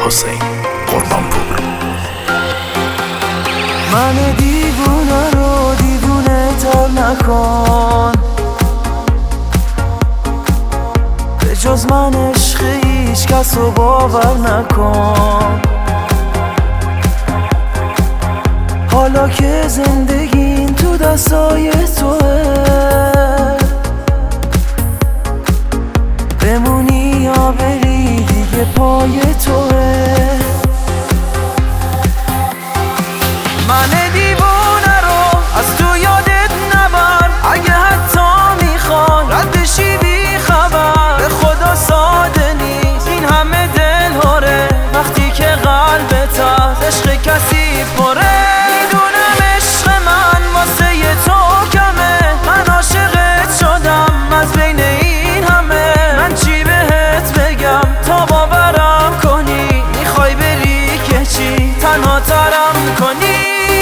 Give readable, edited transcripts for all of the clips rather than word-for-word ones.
حسین قربانپور. من دیوونه رو دیوونه تر نکن، به جز من عشق هیچ کس رو باور نکن. حالا که زندگیم تو دستای توه، بمونی یا بری دیگه پای توه. من دیوونه رو از تو یادت نبر، اگه حتی میخوان رد بشی بی خبر. به خدا ساده نیست این همه دل هاره، وقتی که قلبت از عشق کسی پره. میدونم عشق من واسه تو کمه، من عاشقت شدم از بین این همه. من چی بهت بگم تا باورم کنی، میخوای بری که چی تنها ترم کنی.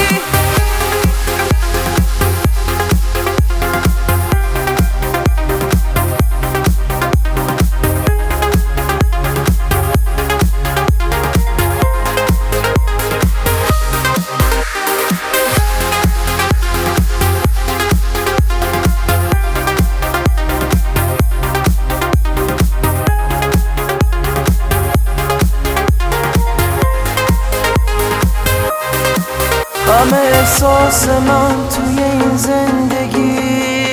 همه احساس من توی این زندگی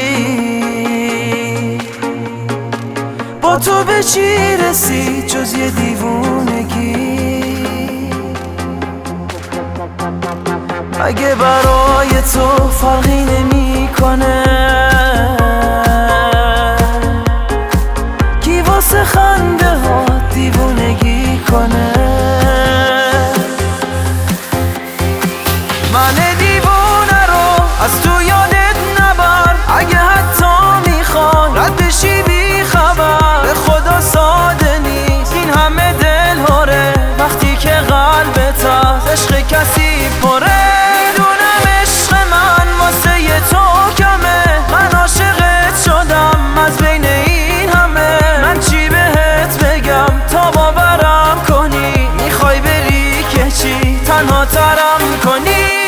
با تو به چی رسید جز یه دیوونگی. اگه برای تو فرقی نمیکنه کی واسه خنده ها دیوونگی کنه. من دیوونه رو از تو یادت نبر، اگه حتی میخوان رد بشی بی خبر. به خدا ساده نیست این همه دل هاره، وقتی که قلبت از عشق کسی پره. میدونم عشق من واسه تو کمه، من عاشقت شدم از بین این همه. من چی بهت بگم تا باورم کنی، میخوای بری که چی تنها ترم کنی.